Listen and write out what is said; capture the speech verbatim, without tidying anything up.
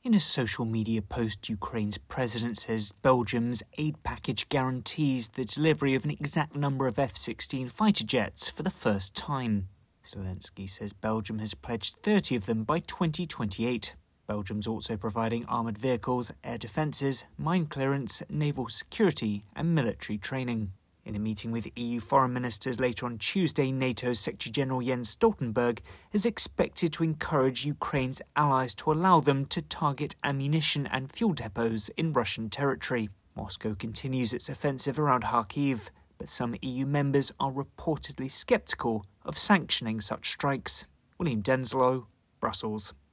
In a social media post, Ukraine's president says Belgium's aid package guarantees the delivery of an exact number of F sixteen fighter jets for the first time. Zelensky says Belgium has pledged thirty of them by twenty twenty-eight. Belgium's also providing armoured vehicles, air defences, mine clearance, naval security and military training. In a meeting with E U foreign ministers later on Tuesday, NATO's Secretary-General Jens Stoltenberg is expected to encourage Ukraine's allies to allow them to target ammunition and fuel depots in Russian territory. Moscow continues its offensive around Kharkiv, but some E U members are reportedly sceptical of sanctioning such strikes. William Denslow, Brussels.